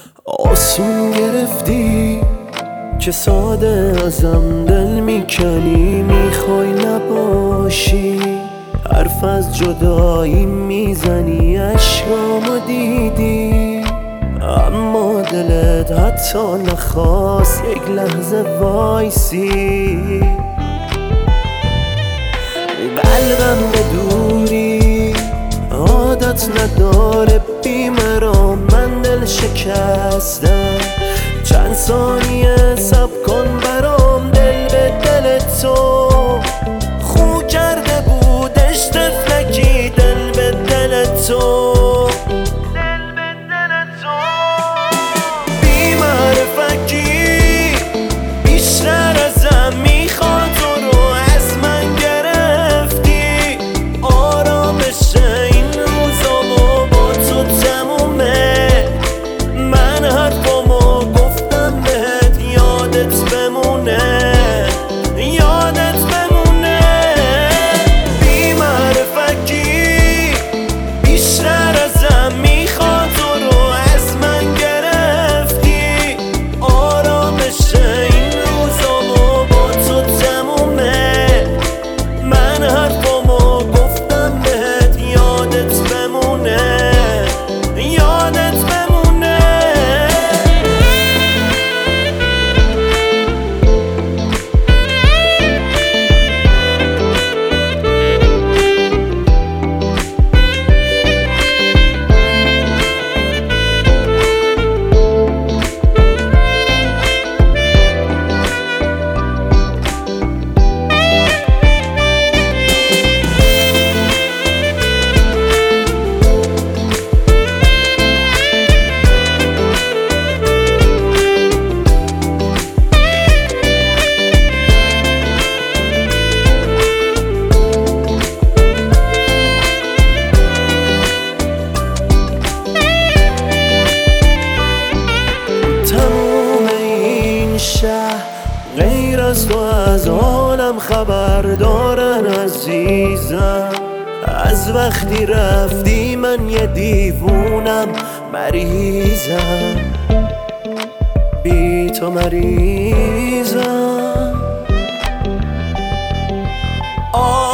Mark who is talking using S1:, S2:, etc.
S1: آسون گرفتی که ساده ازم دل میکنی، میخوای نباشی، حرف از جدایی میزنی، عشقامو دیدی اما دلت حتی نخواست یک لحظه وایسی. قلبم به دوری عادت نداره بیمرام، من دل شکستم، چند ثانیه صبر کن برام، دل به دل تو خو کرده بودش طفلکی، دل به دل تو بی معرفتی بیشتر ازم میخواد، تو رو از من گرفتی، آرامش این روزامو با تو تمومه، من حرفامو گفتم بهت یادت بمونه، یادت بمونه. بی معرفتی بیشتر ازم میخواد، تو رو از من گرفتی، آرامش این روزامو با تو تمومه، من حرفامو گفتم بهت یادت بمونه، یادت بمونه. غیر از تو از حالم خبر دارن عزیزم، از وقتی رفتی من یه دیوونم، مریضم، بی تو مریضم.